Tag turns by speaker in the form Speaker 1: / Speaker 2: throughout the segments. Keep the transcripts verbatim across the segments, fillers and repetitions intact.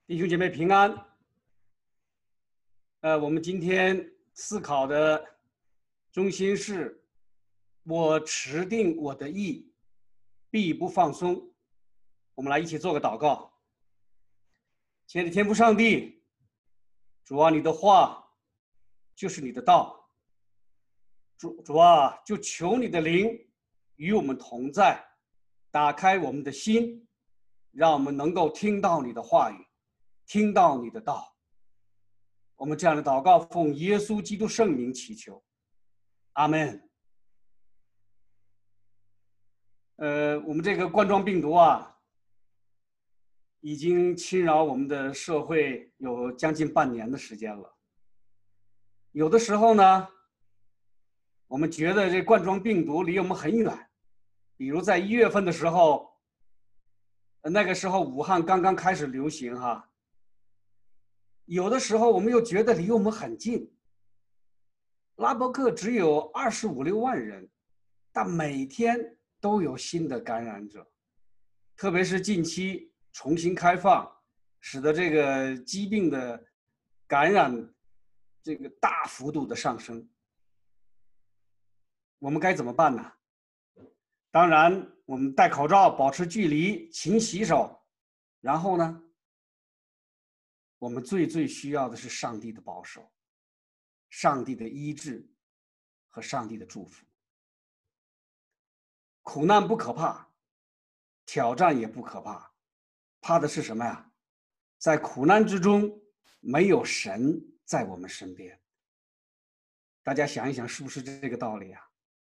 Speaker 1: 弟兄姐妹平安。呃，我们今天思考的中心是：我持定我的意，必不放松。我们来一起做个祷告。亲爱的天父上帝，主啊，你的话就是你的道。主主啊，就求你的灵与我们同在，打开我们的心，让我们能够听到你的话语，听到你的道。我们这样的祷告，奉耶稣基督圣名祈求，阿门。呃，我们这个冠状病毒啊，已经侵扰我们的社会有将近半年的时间了。有的时候呢，我们觉得这冠状病毒离我们很远，比如在一月份的时候，那个时候武汉刚刚开始流行哈。有的时候我们又觉得离我们很近，拉伯克只有二十五六万人，但每天都有新的感染者，特别是近期重新开放，使得这个疾病的感染这个大幅度的上升。我们该怎么办呢？当然，我们戴口罩，保持距离，勤洗手。然后呢，我们最最需要的是上帝的保守，上帝的医治和上帝的祝福。苦难不可怕，挑战也不可怕，怕的是什么呀？在苦难之中，没有神在我们身边。大家想一想，是不是这个道理啊？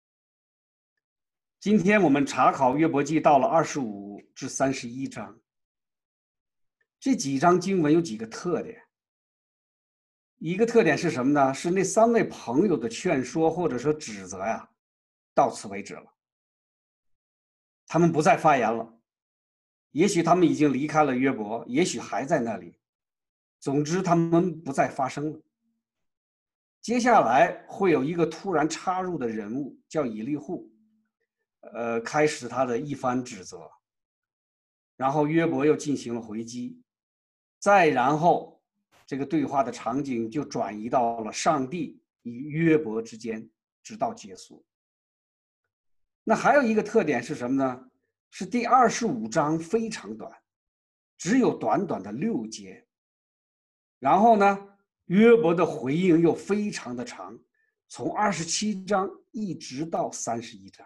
Speaker 1: 今天我们查考约伯记到了二十五至三十一章，这几章经文有几个特点。一个特点是什么呢？是那三位朋友的劝说或者说指责呀，到此为止了。他们不再发言了，也许他们已经离开了约伯，也许还在那里。总之，他们不再发声了。接下来会有一个突然插入的人物，叫以利户，呃，开始他的一番指责。然后约伯又进行了回击，再然后，这个对话的场景就转移到了上帝与约伯之间，直到结束。那还有一个特点是什么呢？是第二十五章非常短，只有短短的六节。然后呢，约伯的回应又非常的长，从二十七章一直到三十一章。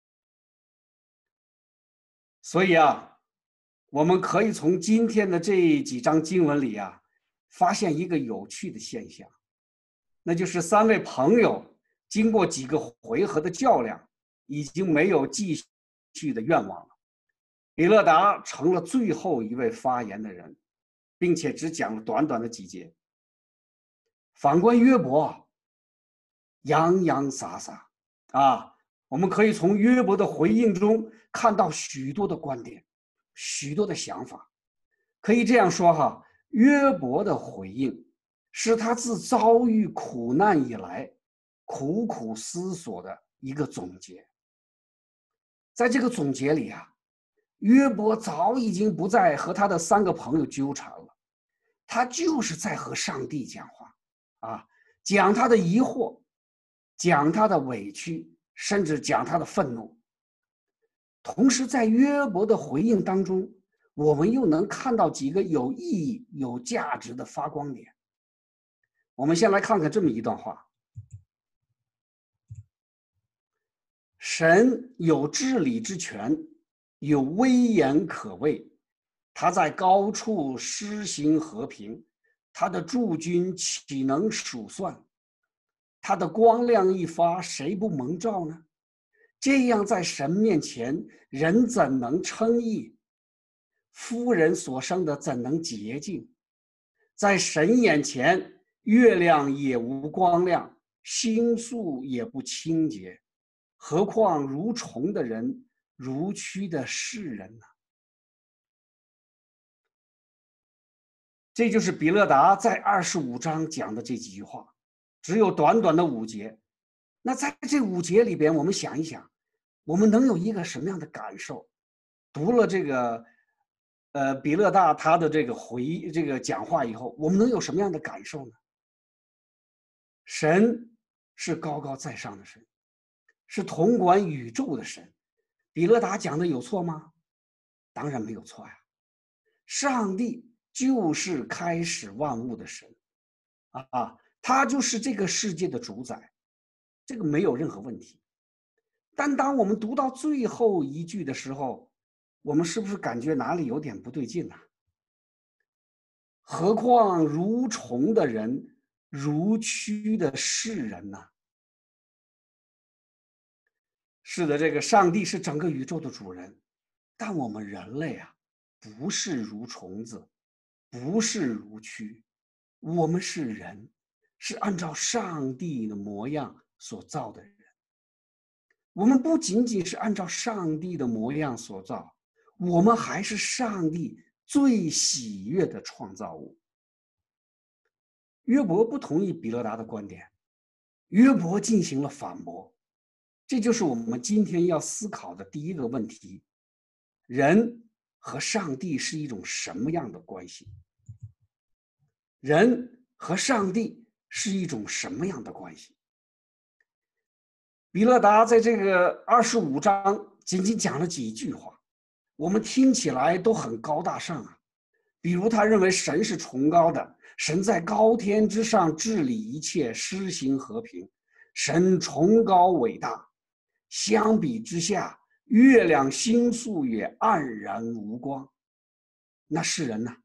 Speaker 1: 所以啊，我们可以从今天的这几章经文里啊，发现一个有趣的现象，那就是三位朋友经过几个回合的较量，已经没有继续的愿望了。比勒达成了最后一位发言的人，并且只讲了短短的几节。反观约伯，洋洋洒洒啊，我们可以从约伯的回应中看到许多的观点，许多的想法。可以这样说哈，约伯的回应是他自遭遇苦难以来苦苦思索的一个总结。在这个总结里啊，约伯早已经不再和他的三个朋友纠缠了，他就是在和上帝讲话啊，讲他的疑惑，讲他的委屈，甚至讲他的愤怒。同时在约伯的回应当中，我们又能看到几个有意义、有价值的发光点。我们先来看看这么一段话：神有治理之权，有威严可畏，他在高处施行和平，他的驻军岂能数算？他的光亮一发，谁不蒙照呢？这样在神面前，人怎能称义？夫人所生的怎能洁净？在神眼前，月亮也无光亮，星宿也不清洁，何况如虫的人，如蛆的世人呢？这就是比勒达在二十五章讲的这几句话，只有短短的五节。那在这五节里边，我们想一想，我们能有一个什么样的感受？读了这个呃比勒大他的这个回这个讲话以后，我们能有什么样的感受呢？神是高高在上的神，是统管宇宙的神。比勒达讲的有错吗？当然没有错呀。上帝就是开始万物的神啊，他就是这个世界的主宰，这个没有任何问题。但当我们读到最后一句的时候，我们是不是感觉哪里有点不对劲呢？何况如虫的人，如蛆的世人呢？是的，这个上帝是整个宇宙的主人，但我们人类啊，不是如虫子，不是如蛆，我们是人，是按照上帝的模样所造的人。我们不仅仅是按照上帝的模样所造，我们还是上帝最喜悦的创造物。约伯不同意比勒达的观点，约伯进行了反驳。这就是我们今天要思考的第一个问题：人和上帝是一种什么样的关系？人和上帝是一种什么样的关系？比勒达在这个二十五章仅仅讲了几句话，我们听起来都很高大上啊。比如他认为神是崇高的，神在高天之上治理一切，施行和平，神崇高伟大。相比之下，月亮星宿也黯然无光。那世人呢？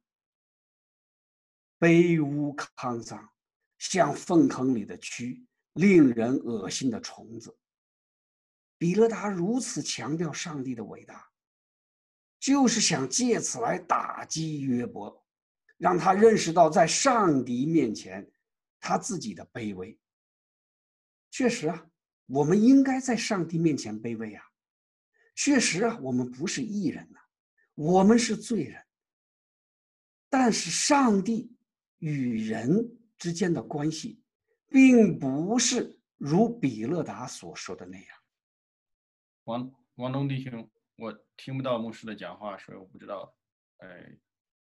Speaker 1: 卑污肮脏，像粪坑里的蛆，令人恶心的虫子。比勒达如此强调上帝的伟大，就是想借此来打击约伯，让他认识到在上帝面前他自己的卑微。确实啊，我们应该在上帝面前卑微啊。确实啊，我们不是义人呐、啊，我们是罪人。但是上帝与人之间的关系，并不是如比勒达所说的那样。
Speaker 2: 王王东弟兄，我听不到牧师的讲话，所以我不知道。哎，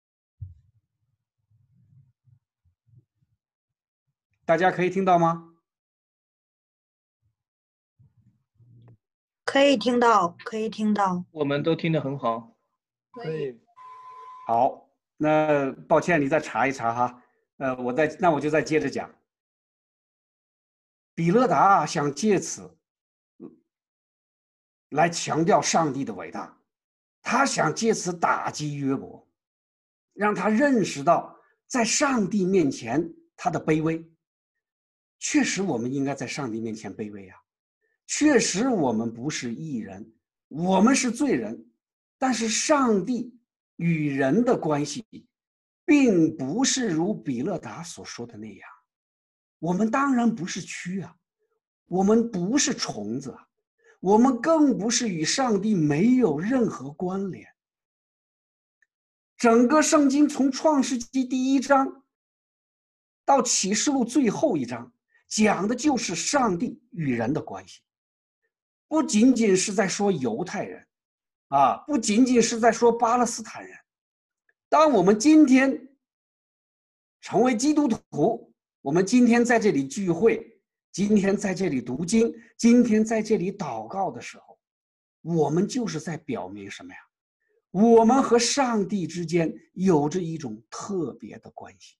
Speaker 1: 大家可以听到吗？
Speaker 3: 可以听到，可以听到，
Speaker 4: 我们都听得很好。
Speaker 3: 可以。
Speaker 1: 好，那抱歉，你再查一查哈。呃，我再那我就再接着讲。比勒达想借此来强调上帝的伟大，他想借此打击约伯，让他认识到在上帝面前他的卑微。确实，我们应该在上帝面前卑微啊。确实，我们不是义人，我们是罪人。但是，上帝与人的关系，并不是如比勒达所说的那样。我们当然不是蛆啊，我们不是虫子啊，我们更不是与上帝没有任何关联。整个圣经从创世纪第一章到启示录最后一章，讲的就是上帝与人的关系。不仅仅是在说犹太人啊，不仅仅是在说巴勒斯坦人。当我们今天成为基督徒，我们今天在这里聚会，今天在这里读经，今天在这里祷告的时候，我们就是在表明什么呀？我们和上帝之间有着一种特别的关系。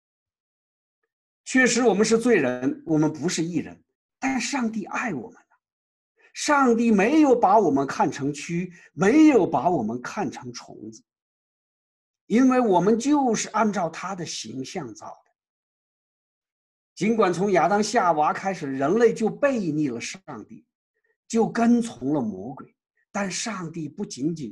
Speaker 1: 确实，我们是罪人，我们不是义人，但上帝爱我们。上帝没有把我们看成蛆，没有把我们看成虫子，因为我们就是按照他的形象造的。尽管从亚当夏娃开始，人类就背逆了上帝，就跟从了魔鬼，但上帝不仅仅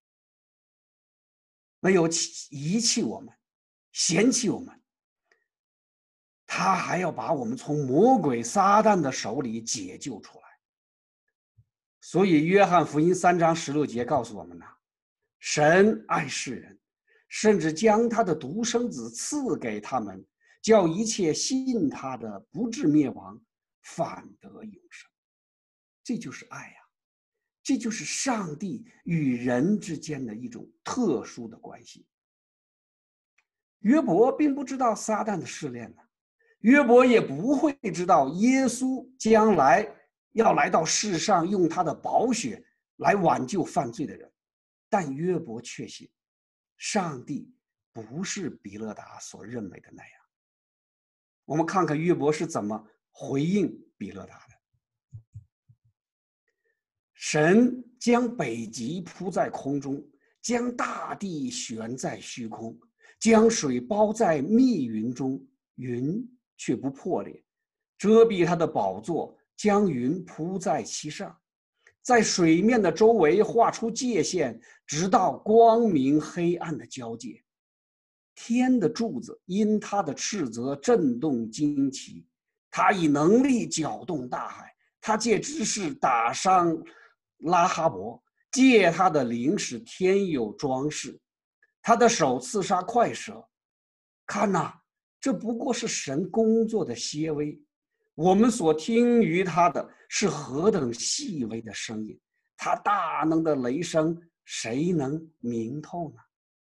Speaker 1: 没有遗弃我们，嫌弃我们，他还要把我们从魔鬼撒旦的手里解救出来。所以约翰福音三章十六节告诉我们呢，神爱世人，甚至将他的独生子赐给他们，叫一切信他的不至灭亡，反得永生。这就是爱呀、啊！ 这就是上帝与人之间的一种特殊的关系。约伯并不知道撒旦的试炼呢，约伯也不会知道耶稣将来要来到世上，用他的宝血来挽救犯罪的人。但约伯确信，上帝不是比勒达所认为的那样。我们看看约伯是怎么回应比勒达的。神将北极铺在空中，将大地悬在虚空，将水包在密云中，云却不破裂，遮蔽他的宝座，将云铺在其上，在水面的周围画出界限，直到光明黑暗的交界。天的柱子因他的斥责震动惊奇，他以能力搅动大海，他借知识打伤拉哈伯，借他的灵使天有装饰，他的手刺杀快蛇。看哪，这不过是神工作的些微，我们所听于他的是何等细微的声音，他大能的雷声，谁能明透呢？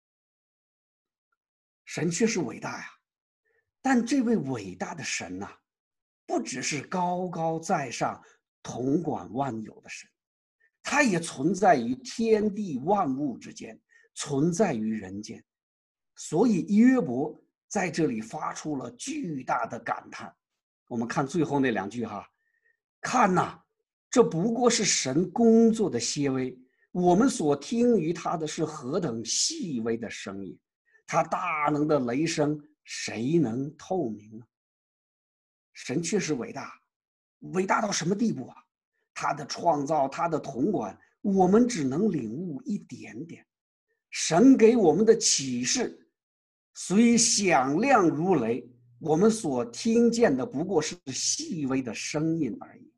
Speaker 1: 神确实伟大呀，但这位伟大的神呐、啊，不只是高高在上、统管万有的神，他也存在于天地万物之间，存在于人间。所以约伯在这里发出了巨大的感叹。我们看最后那两句哈，看呐，这不过是神工作的些微，我们所听于他的是何等细微的声音，他大能的雷声，谁能透明呢？神确实伟大，伟大到什么地步啊？他的创造，他的统管，我们只能领悟一点点。神给我们的启示虽响亮如雷，我们所听见的不过是细微的声音而已。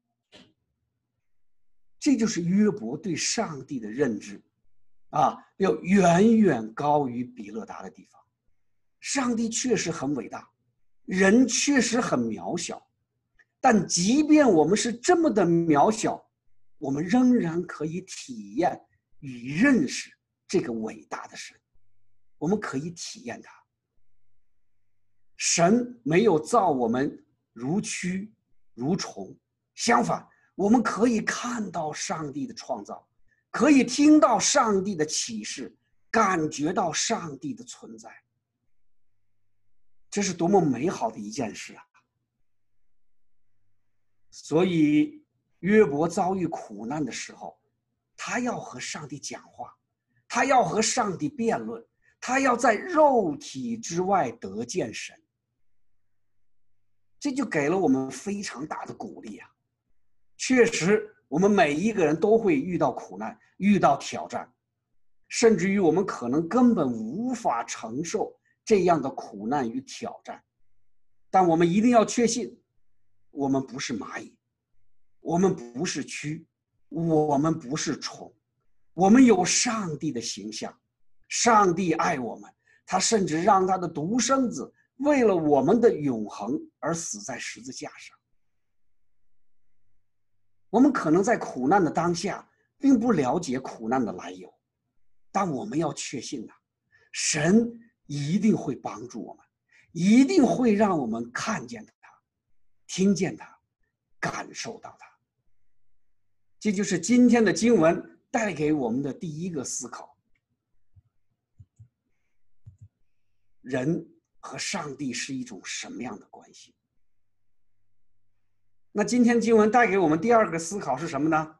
Speaker 1: 这就是约伯对上帝的认知啊，要远远高于比勒达的地方。上帝确实很伟大，人确实很渺小，但即便我们是这么的渺小，我们仍然可以体验与认识这个伟大的神，我们可以体验他。神没有造我们如蛆如虫，相反，我们可以看到上帝的创造，可以听到上帝的启示，感觉到上帝的存在。这是多么美好的一件事啊！所以约伯遭遇苦难的时候，他要和上帝讲话，他要和上帝辩论，他要在肉体之外得见神。这就给了我们非常大的鼓励啊！确实，我们每一个人都会遇到苦难，遇到挑战，甚至于我们可能根本无法承受这样的苦难与挑战。但我们一定要确信，我们不是蚂蚁，我们不是蛆，我们不是虫，我们有上帝的形象，上帝爱我们，他甚至让他的独生子为了我们的永恒而死在十字架上。我们可能在苦难的当下并不了解苦难的来由，但我们要确信啊，神一定会帮助我们，一定会让我们看见他，听见他，感受到他。这就是今天的经文带给我们的第一个思考：人和上帝是一种什么样的关系？那今天经文带给我们第二个思考是什么呢？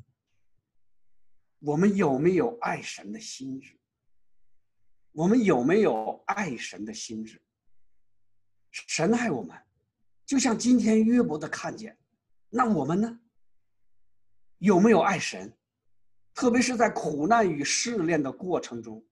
Speaker 1: 我们有没有爱神的心智？我们有没有爱神的心智？神爱我们，就像今天约伯的看见，那我们呢？有没有爱神？特别是在苦难与试炼的过程中。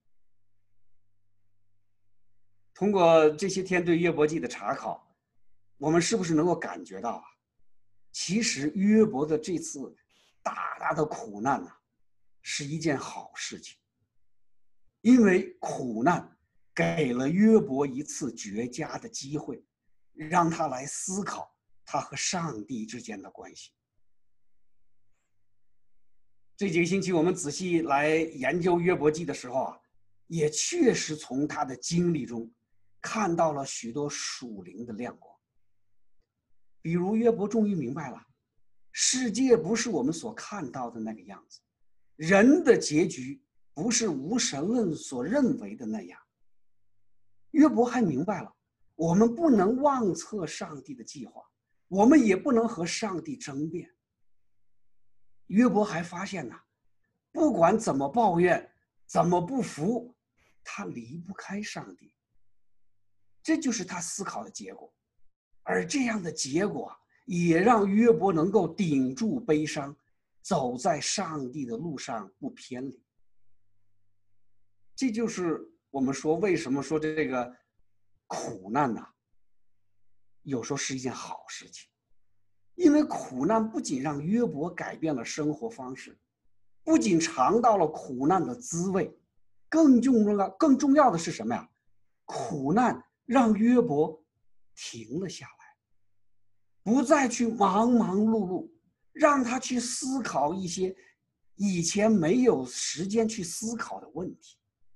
Speaker 1: 通过这些天对约伯记的查考，我们是不是能够感觉到啊？其实约伯的这次大大的苦难呢、啊，是一件好事情，因为苦难给了约伯一次绝佳的机会，让他来思考他和上帝之间的关系。 这几个星期我们仔细来研究约伯记的时候啊，也确实从他的经历中看到了许多属灵的亮光。比如约伯终于明白了，世界不是我们所看到的那个样子，人的结局不是无神论所认为的那样。约伯还明白了，我们不能妄测上帝的计划，我们也不能和上帝争辩。约伯还发现呢，不管怎么抱怨，怎么不服，他离不开上帝。这就是他思考的结果，而这样的结果也让约伯能够顶住悲伤，走在上帝的路上不偏离。这就是我们说为什么说这个苦难呢，有时候是一件好事情。因为苦难不仅让约伯改变了生活方式，不仅尝到了苦难的滋味，更重要更重要的是什么呀？苦难让约伯停了下来，不再去忙忙碌碌，让他去思考一些以前没有时间去思考的问题。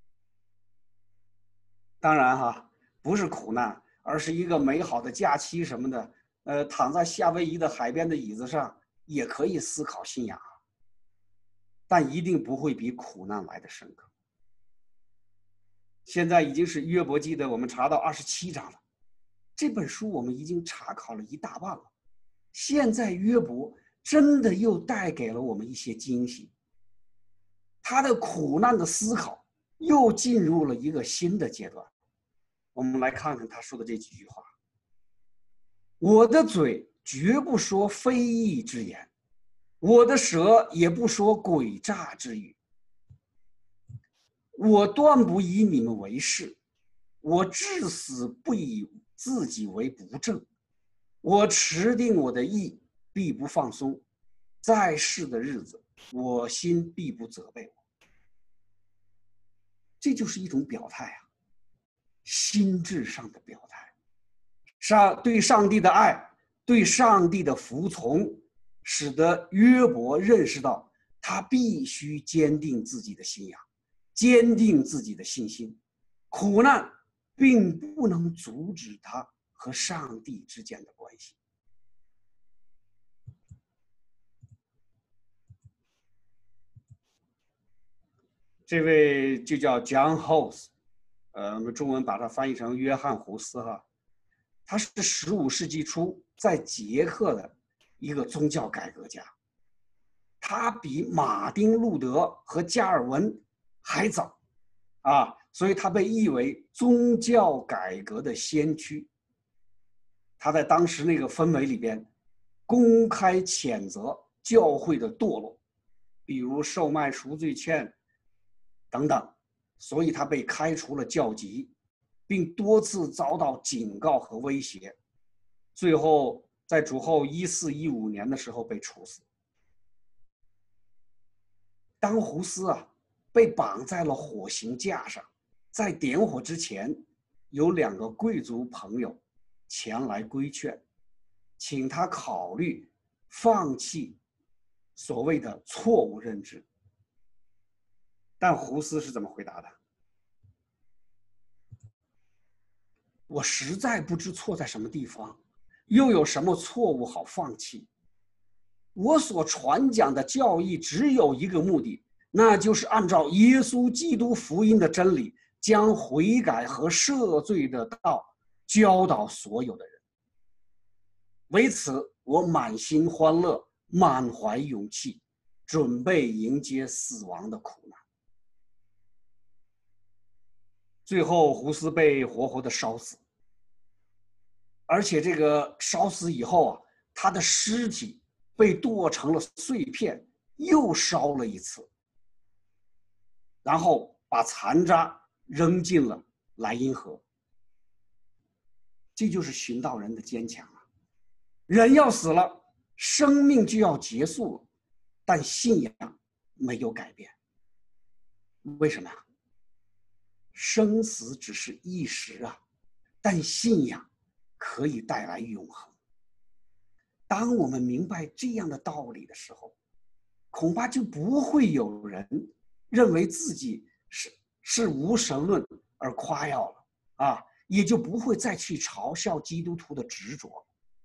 Speaker 1: 当然哈，不是苦难，而是一个美好的假期什么的。呃，躺在夏威夷的海边的椅子上，也可以思考信仰，但一定不会比苦难来的深刻。现在已经是约伯记的，我们查到二十七章了，这本书我们已经查考了一大半了。现在约伯真的又带给了我们一些惊喜，他的苦难的思考又进入了一个新的阶段。我们来看看他说的这几句话。我的嘴绝不说非义之言，我的舌也不说诡诈之语。我断不以你们为是，我至死不以自己为不正。我持定我的意，必不放松。在世的日子，我心必不责备我。这就是一种表态啊，心智上的表态。上对上帝的爱，对上帝的服从，使得约伯认识到他必须坚定自己的信仰，坚定自己的信心。苦难并不能阻止他和上帝之间的关系。这位就叫 John Hus， 呃，我们中文把它翻译成约翰胡斯哈。他是十五世纪初在捷克的一个宗教改革家，他比马丁·路德和加尔文还早啊，所以他被译为宗教改革的先驱。他在当时那个氛围里边，公开谴责教会的堕落，比如售卖赎罪券等等，所以他被开除了教籍，并多次遭到警告和威胁，最后在主后一四一五年的时候被处死。当胡斯啊被绑在了火刑架上，在点火之前，有两个贵族朋友前来规劝，请他考虑放弃所谓的错误认知。但胡斯是怎么回答的？我实在不知错在什么地方，又有什么错误好放弃？我所传讲的教义只有一个目的，那就是按照耶稣基督福音的真理，将悔改和赦罪的道教导所有的人。为此，我满心欢乐，满怀勇气，准备迎接死亡的苦难。最后，胡斯被活活的烧死，而且这个烧死以后啊，他的尸体被剁成了碎片，又烧了一次，然后把残渣扔进了莱茵河。这就是寻道人的坚强啊！人要死了，生命就要结束了，但信仰没有改变。为什么呀？生死只是一时啊，但信仰可以带来永恒。当我们明白这样的道理的时候， 恐怕就不会有人认为自己是是无神论而夸耀了啊，也就不会再去嘲笑基督徒的执着。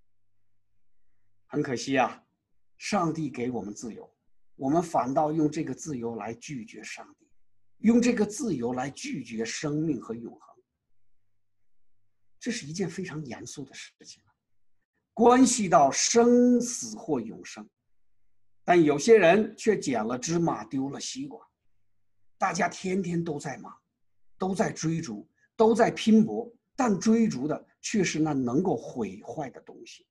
Speaker 1: 很可惜啊，上帝给我们自由，我们反倒用这个自由来拒绝上帝，用这个自由来拒绝生命和永恒。这是一件非常严肃的事情，关系到生死或永生。但有些人却捡了芝麻丢了西瓜，大家天天都在忙，都在追逐，都在拼搏，但追逐的却是那能够毁坏的东西。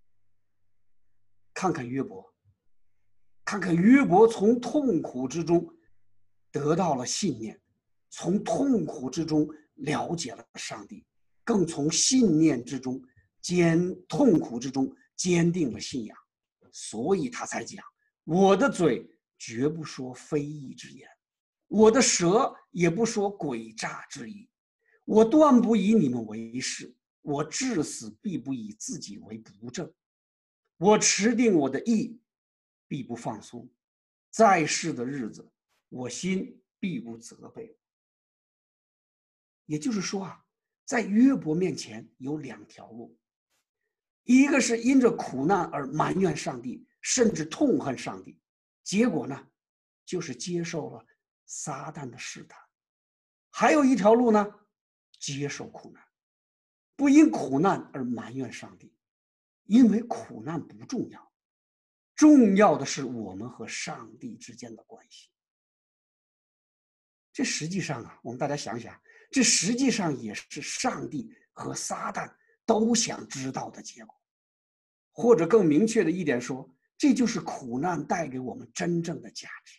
Speaker 1: 看看约伯，看看约伯从痛苦之中得到了信念，从痛苦之中了解了上帝，更从信念之中坚痛苦之中坚定了信仰，所以他才讲：我的嘴绝不说非义之言，我的舌也不说诡诈之意，我断不以你们为是，我至死必不以自己为不正，我持定我的意，必不放松，在世的日子，我心必不责备我。也就是说啊，在约伯面前有两条路，一个是因着苦难而埋怨上帝，甚至痛恨上帝，结果呢，就是接受了撒旦的试探；还有一条路呢，接受苦难，不因苦难而埋怨上帝，因为苦难不重要，重要的是我们和上帝之间的关系。这实际上啊，我们大家想想，这实际上也是上帝和撒旦都想知道的结果，或者更明确的一点说，这就是苦难带给我们真正的价值。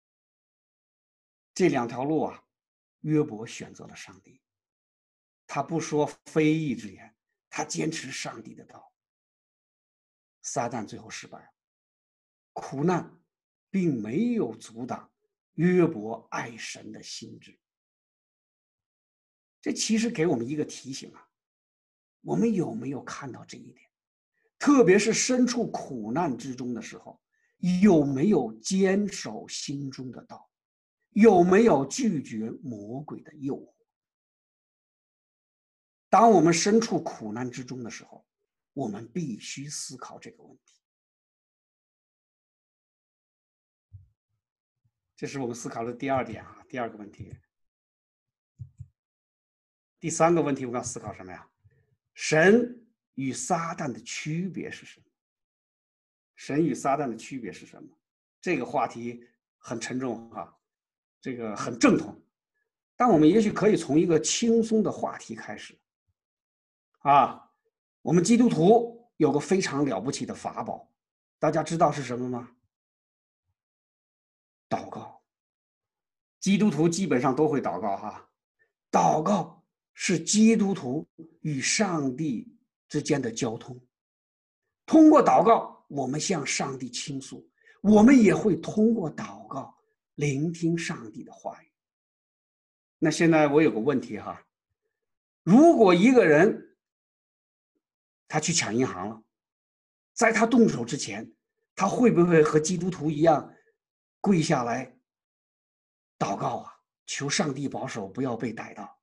Speaker 1: 这两条路啊，约伯选择了上帝，他不说非义之言，他坚持上帝的道。撒旦最后失败了，苦难并没有阻挡约伯爱神的心志。这其实给我们一个提醒啊，我们有没有看到这一点？特别是身处苦难之中的时候，有没有坚守心中的道？有没有拒绝魔鬼的诱惑？当我们身处苦难之中的时候，我们必须思考这个问题。这是我们思考的第二点啊，第二个问题。第三个问题，我们要思考什么呀？神与撒旦的区别是什么？神与撒旦的区别是什么？这个话题很沉重哈，这个很正统。但我们也许可以从一个轻松的话题开始。啊，我们基督徒有个非常了不起的法宝，大家知道是什么吗？祷告。基督徒基本上都会祷告哈。祷告是基督徒与上帝之间的交通。通过祷告，我们向上帝倾诉，我们也会通过祷告聆听上帝的话语。那现在我有个问题哈，如果一个人他去抢银行了，在他动手之前，他会不会和基督徒一样跪下来祷告啊，求上帝保守不要被逮到？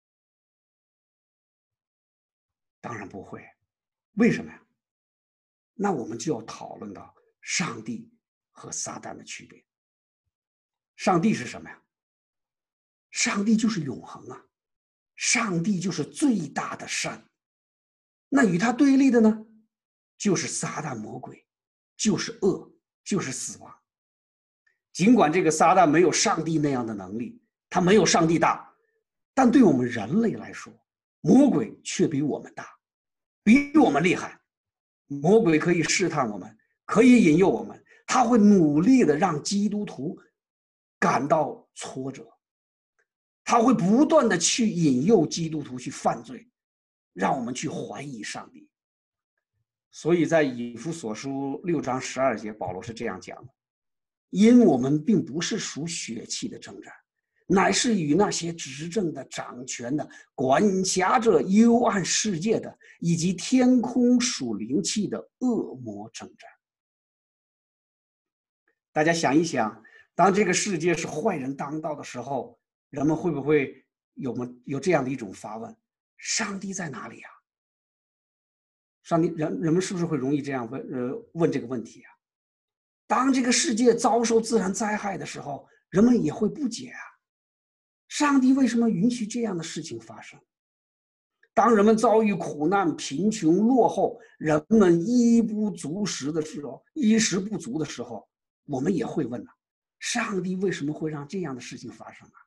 Speaker 1: 当然不会。为什么呀？那我们就要讨论到上帝和撒旦的区别。上帝是什么呀？上帝就是永恒啊，上帝就是最大的善。那与他对立的呢，就是撒旦魔鬼，就是恶，就是死亡。尽管这个撒旦没有上帝那样的能力，他没有上帝大，但对我们人类来说，魔鬼却比我们大，比我们厉害。魔鬼可以试探我们，可以引诱我们，他会努力的让基督徒感到挫折，他会不断的去引诱基督徒去犯罪，让我们去怀疑上帝。所以在以弗所书六章十二节，保罗是这样讲的：因我们并不是属血气的征战，乃是与那些执政的、掌权的、管辖着幽暗世界的，以及天空属灵气的恶魔征战。 大家想一想，当这个世界是坏人当道的时候，人们会不会有么有这样的一种发问：上帝在哪里啊？上帝人人们是不是会容易这样问呃问这个问题啊？当这个世界遭受自然灾害的时候，人们也会不解啊，上帝为什么允许这样的事情发生？当人们遭遇苦难、贫穷、落后，人们衣不足食的时候，衣食不足的时候，我们也会问啊，上帝为什么会让这样的事情发生啊？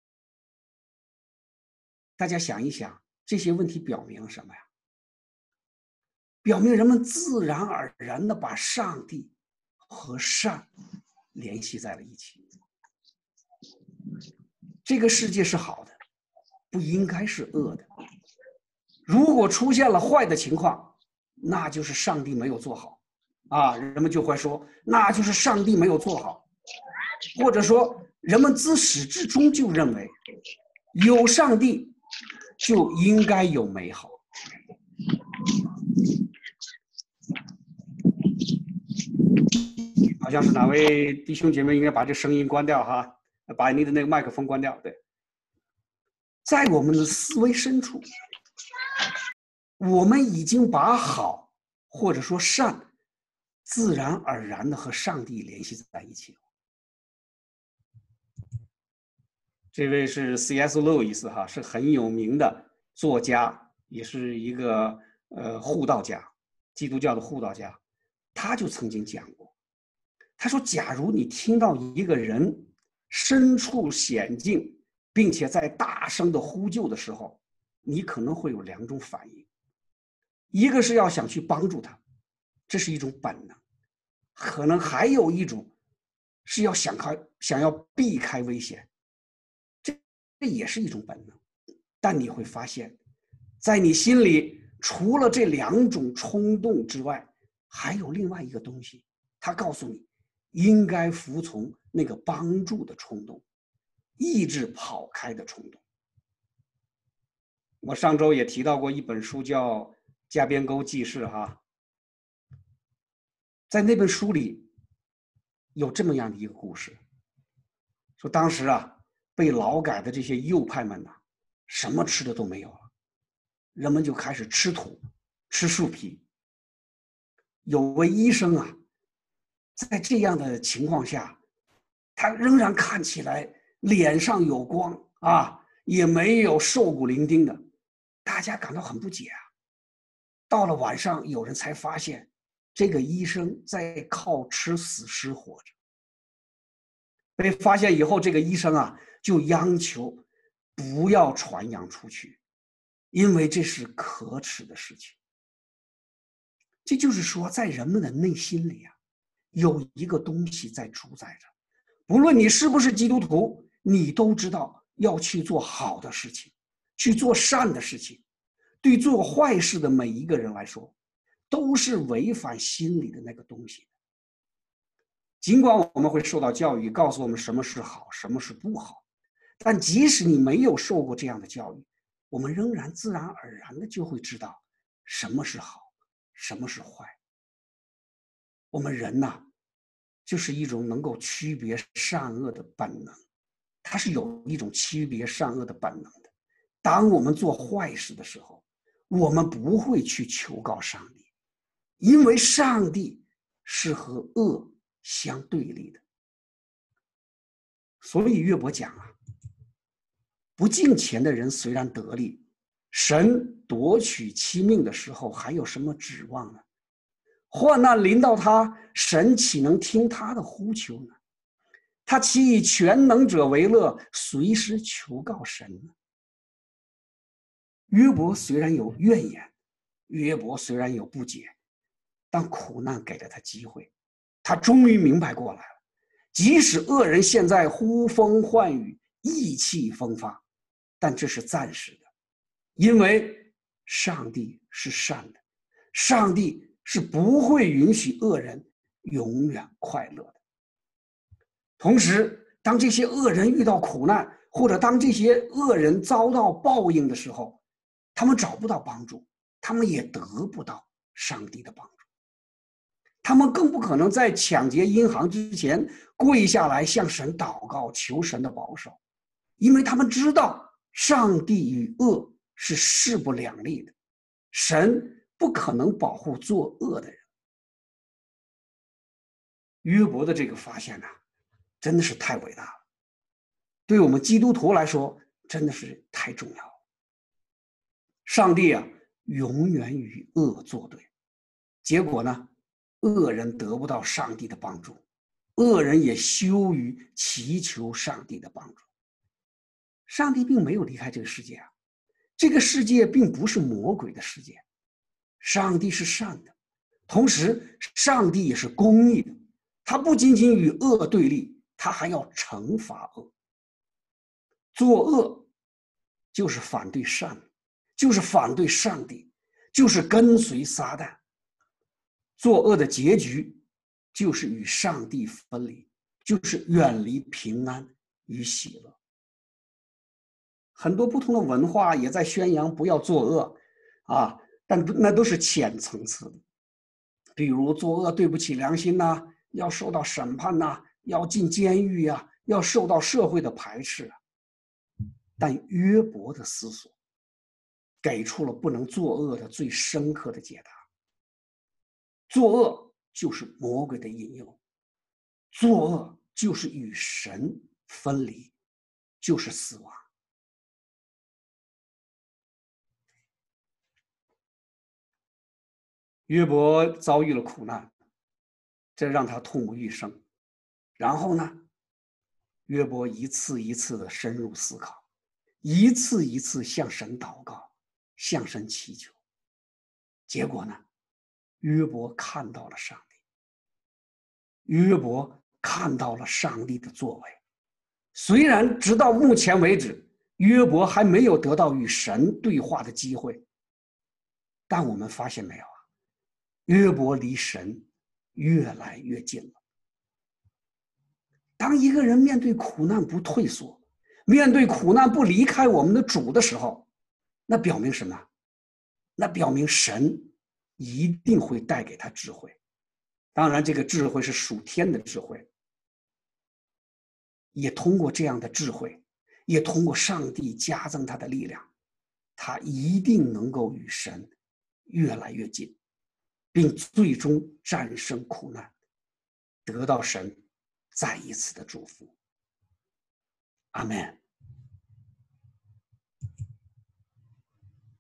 Speaker 1: 大家想一想，这些问题表明了什么呀？表明人们自然而然地把上帝和善联系在了一起。这个世界是好的，不应该是恶的。如果出现了坏的情况，那就是上帝没有做好啊，人们就会说那就是上帝没有做好，或者说人们自始至终就认为有上帝就应该有美好。好像是哪位弟兄姐妹应该把这声音关掉哈，把你的那个麦克风关掉。对，在我们的思维深处，我们已经把好或者说善自然而然的和上帝联系在一起了。这位是 C S 路易斯哈，是很有名的作家，也是一个呃护道家，基督教的护道家。他就曾经讲过，他说假如你听到一个人身处险境并且在大声的呼救的时候，你可能会有两种反应，一个是要想去帮助他，这是一种本能，可能还有一种是要想开想要避开危险，这这也是一种本能。但你会发现在你心里除了这两种冲动之外，还有另外一个东西，他告诉你应该服从那个帮助的冲动，抑制跑开的冲动。我上周也提到过一本书叫《加边沟记事》哈，在那本书里有这么样的一个故事，说当时啊被劳改的这些右派们呐、啊，什么吃的都没有了，人们就开始吃土吃树皮。有位医生啊，在这样的情况下，他仍然看起来脸上有光啊，也没有瘦骨伶仃的，大家感到很不解啊。到了晚上，有人才发现这个医生在靠吃死尸活着。被发现以后，这个医生啊就央求不要传扬出去，因为这是可耻的事情。这就是说，在人们的内心里啊，有一个东西在主宰着，不论你是不是基督徒，你都知道要去做好的事情，去做善的事情。对做坏事的每一个人来说，都是违反心里的那个东西。尽管我们会受到教育，告诉我们什么是好，什么是不好，但即使你没有受过这样的教育，我们仍然自然而然的就会知道什么是好，什么是坏。我们人呐，就是一种能够区别善恶的本能，它是有一种区别善恶的本能的。当我们做坏事的时候，我们不会去求告上帝，因为上帝是和恶相对立的。所以约伯讲啊，不敬虔的人虽然得利，神夺取其命的时候还有什么指望呢？患难临到他，神岂能听他的呼求呢？他岂以全能者为乐，随时求告神呢？约伯虽然有怨言，约伯虽然有不解，但苦难给了他机会，他终于明白过来了。即使恶人现在呼风唤雨，意气风发，但这是暂时的，因为上帝是善的，上帝是不会允许恶人永远快乐的。同时，当这些恶人遇到苦难，或者当这些恶人遭到报应的时候，他们找不到帮助，他们也得不到上帝的帮助。 他们更不可能在抢劫银行之前跪下来向神祷告，求神的保守，因为他们知道上帝与恶是势不两立的，神不可能保护作恶的人。约伯的这个发现呢、啊，真的是太伟大了，对我们基督徒来说真的是太重要了。上帝啊，永远与恶作对，结果呢，恶人得不到上帝的帮助，恶人也羞于祈求上帝的帮助。上帝并没有离开这个世界啊，这个世界并不是魔鬼的世界，上帝是善的，同时上帝也是公义的，他不仅仅与恶对立，他还要惩罚恶。作恶就是反对善，就是反对上帝，就是跟随撒旦。作恶的结局就是与上帝分离，就是远离平安与喜乐。很多不同的文化也在宣扬不要作恶啊，但那都是浅层次的，比如作恶对不起良心呐、啊，要受到审判呐、啊，要进监狱呀、啊，要受到社会的排斥啊。但约伯的思索给出了不能作恶的最深刻的解答。作恶就是魔鬼的引诱，作恶就是与神分离，就是死亡。约伯遭遇了苦难，这让他痛不欲生。然后呢，约伯一次一次的深入思考，一次一次向神祷告，向神祈求。结果呢，约伯看到了上帝，约伯看到了上帝的作为。虽然直到目前为止，约伯还没有得到与神对话的机会，但我们发现没有啊？约伯离神越来越近了。当一个人面对苦难不退缩，面对苦难不离开我们的主的时候，那表明什么？那表明神一定会带给他智慧。当然，这个智慧是属天的智慧，也通过这样的智慧，也通过上帝加增他的力量，他一定能够与神越来越近，并最终战胜苦难，得到神再一次的祝福。阿们。